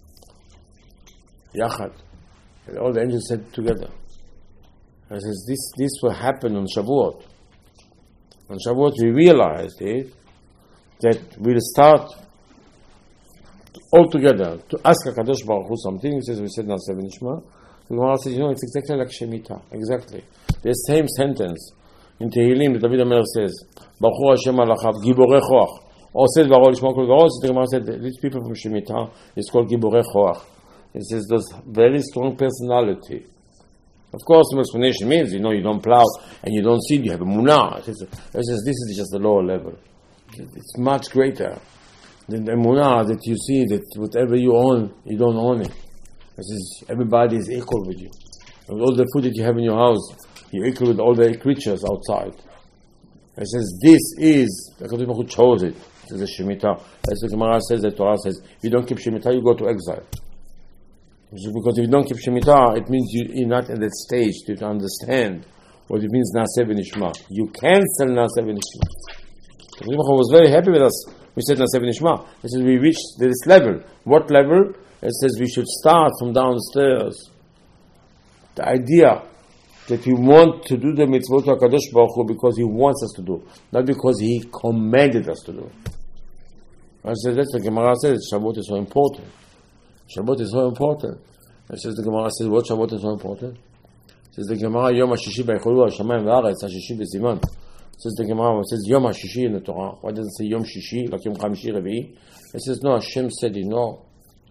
Yachad. And all the angels said together. And says this this will happen on Shavuot. On Shavuot we realized it, that we'll start all together to ask HaKadosh Baruch Hu something. He says, we said Naaseh v'nishma. The Gemara says, you know, it's exactly like Shemitah. Exactly. The same sentence in Tehillim, the David Amer says, Baruch Hu Hashem alachav, Giborei Choach. Or says, Baruch Lishma Kol Garos. The Gemara said, these people from Shemitah is called Giborei Choach. It says, there's very strong personality. Of course, the explanation means, you know, you don't plow and you don't seed, you have a munah. It says, it says, this is just the lower level. It's much greater than the munah that you see that whatever you own, you don't own it. It says, everybody is equal with you. With all the food that you have in your house, you're equal with all the creatures outside. It says, this is, the HaKadosh Baruch Hu chose it. It says, the Shemitah. As the Gemara says, the Torah says, if you don't keep Shemitah, you go to exile. Because if you don't keep Shemitah, it means you, you're not at that stage to understand what it means Naaseh v'nishma. You cancel Naaseh v'nishma. The Rebbe was very happy with us. We said Naaseh v'nishma. He said we reached this level. What level? It says we should start from downstairs. The idea that we want to do the mitzvot to HaKadosh Baruch Hu because He wants us to do, not because He commanded us to do. I said, that's the Gemara says, Shavuot is so important. Shavuot is so important. It says, the Gemara says, what Shavuot is so important? It says, the Gemara, Yom HaShishi B'Yicholu HaShamayim V'Haaretz, HaShishi B'Siman. It says, the Gemara, it says, Yom HaShishi in the Torah. Why doesn't it say Yom Shishi, like Yom Chamishi Revi'i? It says, no, Hashem said, you know,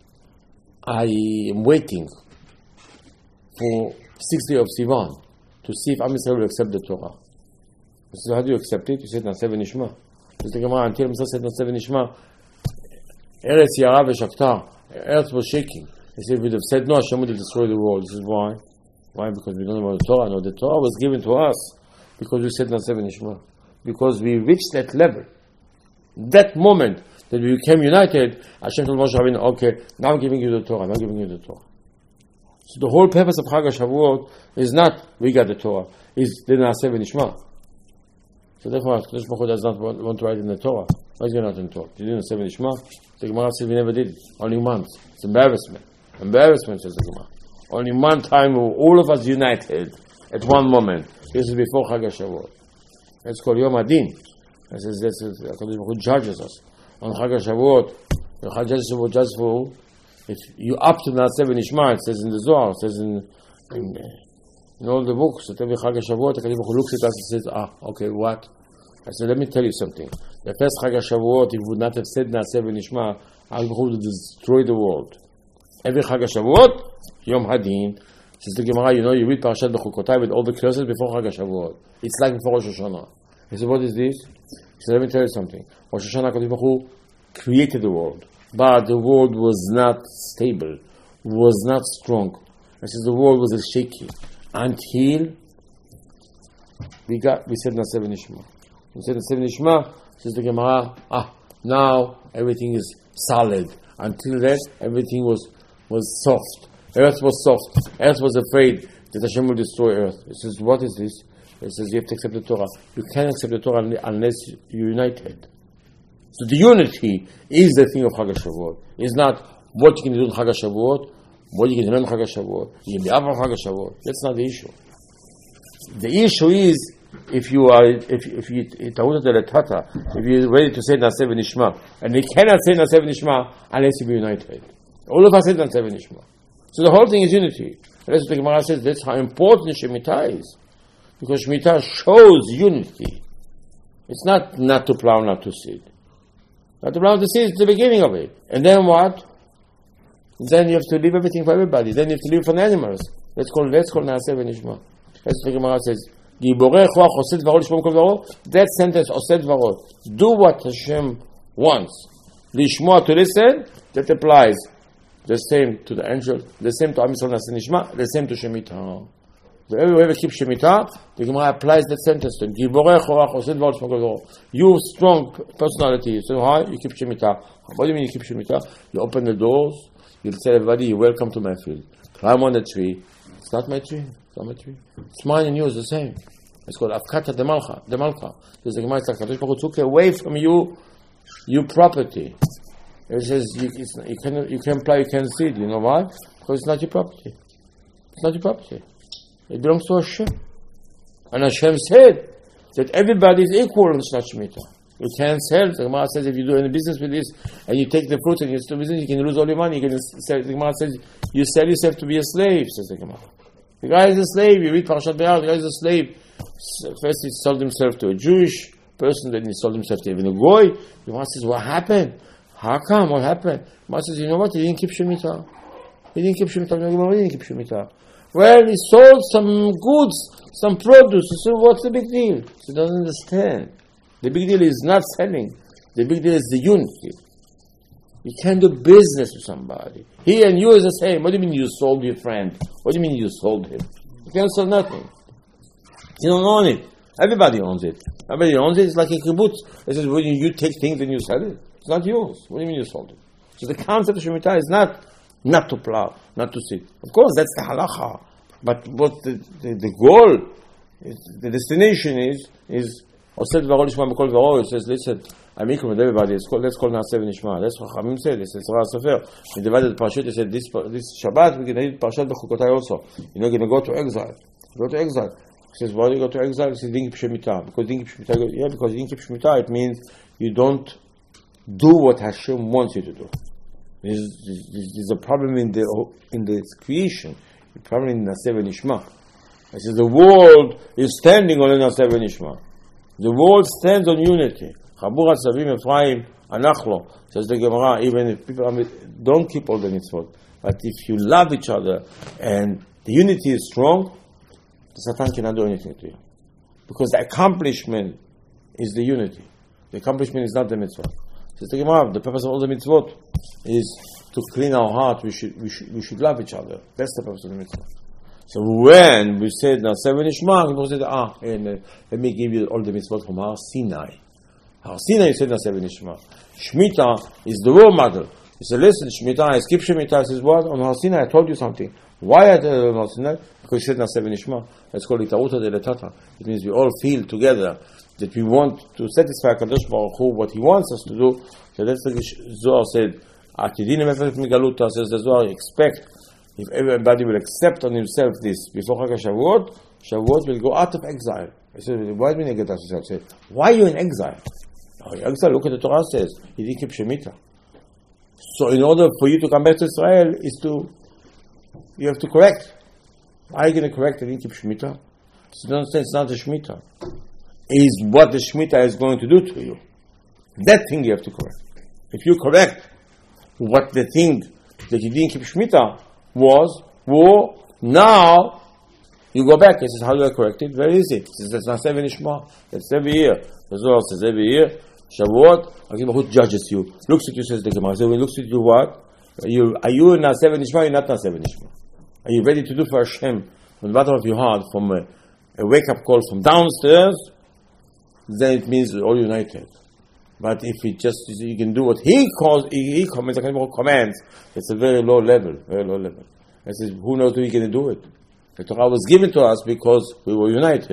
I am waiting for sixth day of Sivan to see if Am Yisrael will accept the Torah. He says, how do you accept it? You said Naseh v'Nishma. Says the Gemara, until Am Yisrael said Naseh v'Nishma, Eretz Yara v'Shakta, Eretz was shaking. He said, if we'd have said no, Hashem would have destroyed the world. This is why. Why? Because we don't know about the Torah. No, the Torah was given to us because we said Naseh v'Nishma. Because we reached that level. That moment that we became united, Hashem told Moshe Rabbeinu, okay, now I'm giving you the Torah, I'm not giving you the Torah. So the whole purpose of Chag HaShavuot is not we got the Torah, is the Naseh v'Nishma. So therefore, HaKadosh Baruch Hu does not want, want to write in the Torah. Why is he not in the Torah? Did you Naseh v'Nishma? The Gemara says we never did it. Only once. It's embarrassment. Embarrassment, says the Gemara. Only one time we were all of us united at one moment. This is before Chag HaShavuot. It's called Yom Adin. It says that's HaKadosh Baruch Hu judges us. On Chag HaShavuot, the Chag HaShavuot judges for if you up to Naseh v'Nishma, it says in the Zohar, it says in, in, in all the books, that every Chag HaShavuot, the HaKadosh Baruch Hu looks at us and says, ah, okay, what? I said, let me tell you something. The first Chag HaShavuot, if we would not have said Naseh v'Nishma, HaKadosh Baruch Hu would destroy the world. Every Chag HaShavuot, Yom Hadin, says the Gemara, you know, you read Parashat Bechukotai with all the curses before Chag HaShavuot. It's like before Rosh Hashanah. He said, what is this? He said, let me tell you something. Rosh Hashanah, HaKadosh Baruch Hu created the world. But the world was not stable, was not strong. He says the world was shaky until we got we said Naseh v'Nishma. We said Naseh v'Nishma, says the Gemara, ah, now everything is solid. Until then, everything was was soft. Earth was soft. Earth was afraid that Hashem will destroy earth. It says, what is this? It says you have to accept the Torah. You can't accept the Torah unless you're united. So the unity is the thing of Chag HaShavuot. It's not what you can do in Chag HaShavuot, what you can learn in Chag HaShavuot, you can be up on Chag HaShavuot. That's not the issue. The issue is if you are, if if you if you're ready to say Naseh v'Nishma, and you cannot say Naseh v'Nishma unless you be united. All of us say Naseh v'Nishma. So the whole thing is unity. That's what the Gemara says. That's how important Shemitah is, because Shemitah shows unity. It's not not to plow, not to seed. Not to plow, to seed is the beginning of it. And then what? Then you have to leave everything for everybody. Then you have to leave for the animals. That's called that's called Naseh v'Nishma. That's what the Gemara says. That sentence, Oseh Dvaro, do what Hashem wants. Lishma, to listen, that applies. The same to the angel, the same to Am Yisrael Naseh Nishma, the same to Shemitah. Whoever keeps Shemitah, the Gemara applies that sentence to him. You strong personality, so high, you keep Shemitah. What do you mean you keep Shemitah? You open the doors, you tell everybody, you're welcome to my field. Climb on the tree. It's not my tree. It's not my tree. It's mine and yours the same. It's called Afkata de Malcha. De Malcha. There's a Gemara, it's like HaKadosh Baruch Hu took away from you your property. It says you, it's, you can you can play, you can seed. You know why? Because it's not your property. It's not your property. It belongs to Hashem. And Hashem said that everybody is equal in Shnat Shemitah. You can't sell. The Gemara says if you do any business with this and you take the fruit and you do business, you can lose all your money. You can sell, the Gemara says you sell yourself to be a slave. Says the Gemara. The guy is a slave. You read Parashat Be'ar. The guy is a slave. First he sold himself to a Jewish person, then he sold himself to even a goy. The Gemara says, what happened? How come? What happened? The Gemara says, you know what? He didn't keep Shemitah. He didn't keep Shemitah. The Gemara didn't keep Shemitah. Well, he sold some goods, some produce. So what's the big deal? He doesn't understand. The big deal is not selling. The big deal is the unity. You can't do business with somebody. He and you is the same. What do you mean you sold your friend? What do you mean you sold him? You can't sell nothing. You don't own it. Everybody owns it. Everybody owns it. It's like a kibbutz. It says when you take things and you sell it. It's not yours. What do you mean you sold it? So the concept of Shemitah is not not to plow, not to seed. Of course, that's the halacha. But what the, the, the goal, is, the destination is, is Oseh Dvaro Lishma B'Kol V'ro. It says, listen, I'm equal with everybody. It's called, let's call Naaseh V'Nishma. That's what Chachamim said. It's Torah Sefer. We divided the Parashut. They said, this, this Shabbat, we're going to read Parashat Bechukotai also. You're not going to go to exile. Go to exile. He says, why do you go to exile? He says, didn't keep Shemitah. Because you didn't keep Shemitah. Yeah, because you didn't keep Shemitah, it means you don't do what Hashem wants you to do. There's, there's, there's a problem in the in the creation. The problem in Naaseh V'Nishma. He says, the world is standing on Naaseh V'Nishma. The world stands on unity. Chabur Atzavim Ephraim Anachlo, says the Gemara, even if people don't keep all the mitzvot, but if you love each other and the unity is strong, the Satan cannot do anything to you. Because the accomplishment is the unity. The accomplishment is not the mitzvah. Says the Gemara, the purpose of all the mitzvot is to clean our heart. We should, we should, we should love each other. That's the purpose of the mitzvah. So when we said Naaseh V'Nishma, people said, ah, and, uh, let me give you all the mitzvot from Har Sinai. Har Sinai said Naaseh V'Nishma. Shemitah is the role model. He said, listen, Shemitah, I skip Shemitah. He says, what? On Har Sinai, I told you something. Why I told you on Har Sinai? Because he said Naaseh V'Nishma. Let's call it Ta'uta de Letata. It means we all feel together that we want to satisfy HaKadosh Baruch Hu, what he wants us to do. So that's the Zohar said, Atidim Efet Migaluta, says the Zohar, expect, if everybody will accept on himself this before Chag HaShavuot, Shavuot will go out of exile. He said, why do you get us? He said, why are you in exile? Oh, in exile, look at the Torah says, he didn't keep Shemitah. So in order for you to come back to Israel, is to, you have to correct. Why are you going to correct and didn't keep Shemitah? So don't say it's not the Shemitah. Is what the Shemitah is going to do to you. That thing you have to correct. If you correct what the thing that you didn't keep Shemitah was, war, now you go back. He says, how do I correct it? Very easy. He says, that's Naaseh V'Nishma. That's every year. The Zohar says every year, Shavuot, who judges you? Looks at you, says the Gemara. So he looks at you, what? Are you, are you in Naaseh V'Nishma or you're not Naaseh V'Nishma? Are you ready to do for Hashem from the bottom of your heart, from a, a wake-up call from downstairs? Then it means we're all united. But if it just, you can do what he calls, he, he comments, commands, it's a very low level, very low level. I says, who knows who is going to do it? The Torah was given to us because we were united.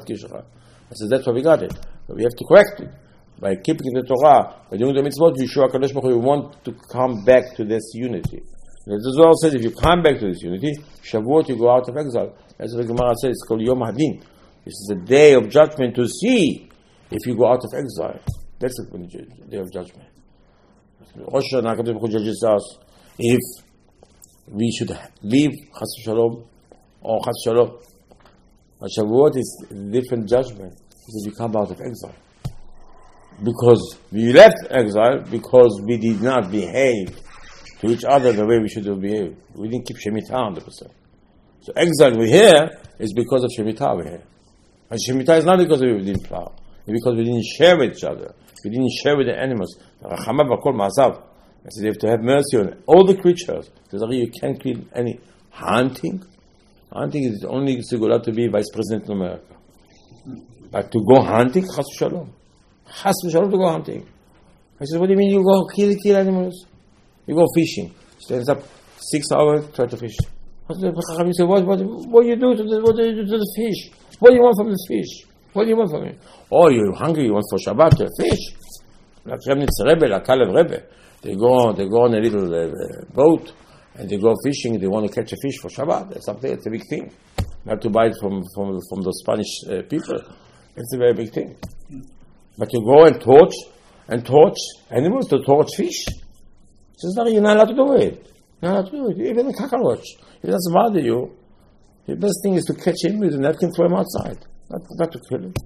I says, that's why we got it. But we have to correct it. By keeping the Torah, by doing the mitzvot, we show HaKadosh Baruch Hu, we want to come back to this unity. The Zohar says, if you come back to this unity, Shavuot, you go out of exile. As the Gemara says, it's called Yom Hadin. This is the day of judgment to see if you go out of exile. That's the day of judgment. Rosh Hashanah, HaKadosh Baruch Hu judges us if we should leave Chas Shalom or Chas Shalom. But Shavuot is a different judgment. Because you come out of exile. Because we left exile because we did not behave to each other the way we should have behaved. We didn't keep Shemitah one hundred percent. So exile we're here is because of Shemitah we're here. And Shemitah is not because we didn't plow. It's because we didn't share with each other. We didn't share with the animals. I said you have to have mercy on all the creatures. You can't kill any. Hunting? Hunting is only allowed to be vice president in America. But to go hunting, chas v'shalom. Chas v'shalom to go hunting. I said, what do you mean you go kill, kill animals? You go fishing. Stands up six hours, try to fish. I said, what, what, what do you do to the, what do you do to the fish? What do you want from the fish? What do you want from it? Oh, you're hungry, you want for Shabbat to fish? Like Remnitz Rebbe, like Kalev Rebbe. They go, they go on a little uh, boat, and they go fishing, they want to catch a fish for Shabbat. That's something, it's a big thing. Not to buy it from, from, from the Spanish uh, people. It's a very big thing. But you go and torch, and torch animals, to torch fish. Says, no, you're not allowed to do it. You're not allowed to do it. Even a cockroach. If it doesn't bother you, the best thing is to catch him with a napkin, throw him outside. Not, not to kill him.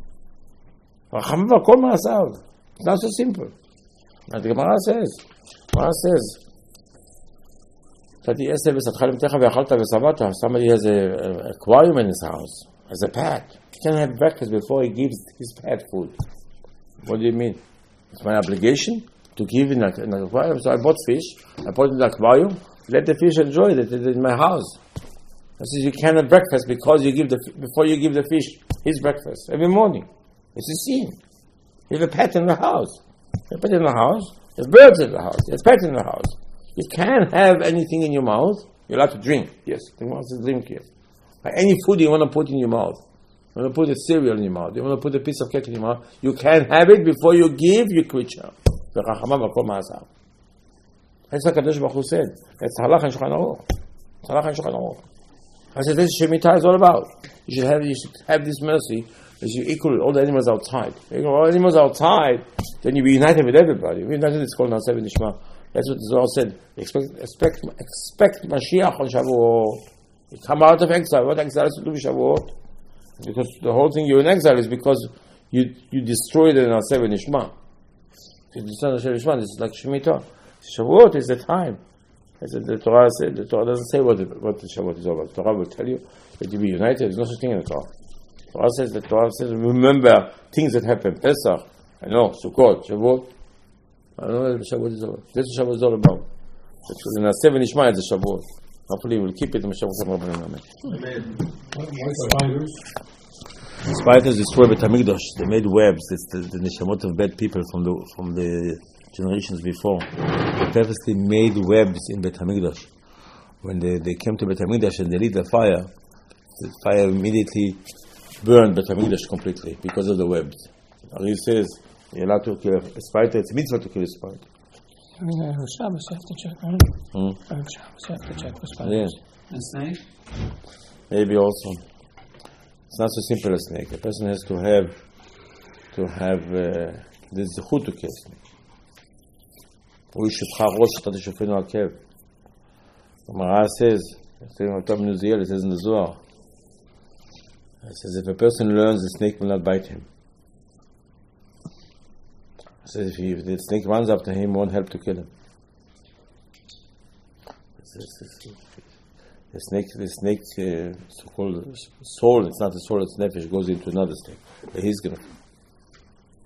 It's not so simple. And the Gemara says, Gemara says, somebody has an aquarium in his house, as a pet. He can have breakfast before he gives his pet food. What do you mean? It's my obligation to give in an aquarium. So I bought fish, I put it in the aquarium, let the fish enjoy it in my house. I says you can't have breakfast because you give the before you give the fish his breakfast every morning. It's a sin. You have a pet in the house. You have a pet in the house. There's birds in the house. There's pets in the house. You can't have anything in your mouth. You're allowed to drink. Yes, you want to drink. Yes. Like any food you want to put in your mouth. You want to put a cereal in your mouth. You want to put a piece of cake in your mouth. You can't have it before you give your creature. That's what Kadosh Baruch Hu said. That's halach and Shulchan Aruch. It's halach and Shulchan Aruch. I said, this is Shemitah is all about. You should have, you should have this mercy as you equal all the animals outside. You know, all the animals outside, then you be united with everybody. You united, it's called Naseh V'Nishma. That's what the Zohar said. Expect, expect, expect Mashiach on Shavuot. You come out of exile. What exile is to do with Shavuot? Because the whole thing you're in exile is because you you destroyed the Naseh V'Nishma. You destroyed the Naseh V'Nishma. This is like Shemitah. Shavuot is the time. As the Torah said, the Torah doesn't say what the, what the Shavuot is all about. The Torah will tell you that you be united. There's no such thing in the Torah. The Torah says, the Torah says, remember things that happen. Pesach, I know, Sukkot, Shavuot. I don't know what the Shavuot is all about. This is what Shavuot is all about. The Naseh V'Nishma is the Shavuot. Hopefully we'll keep it in the Shavuot. Spiders. Spiders destroyed Beit HaMikdash. They made webs. It's the, the neshamot of bad people from the from the generations before. They purposely made webs in Beit HaMikdash. When they, they came to Beit HaMikdash and they lit the fire, the fire immediately burned Beit HaMikdash completely because of the webs. Ari says, you're allowed to kill a spider. It's mitzvah to kill a spider. I mean, uh, Shabbos you have to check, right? Hmm? Uh, Shabbos you have to check for spiders. Yeah. A snake? Maybe also. It's not so simple as snake. A person has to have to have uh, the zechut to kill snake. We should charosh that shofenu akev. The Gemara says, it says in the Zohar, it says if a person learns, the snake will not bite him. It says if, he, if the snake runs after him, won't help to kill him. It says, the snake, the snake, uh, so-called soul, it's not a soul, it's nefesh, goes into another snake. He's going to.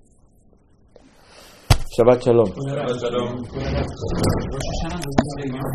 Shabbat Shalom. Rosh Hashanah doesn't say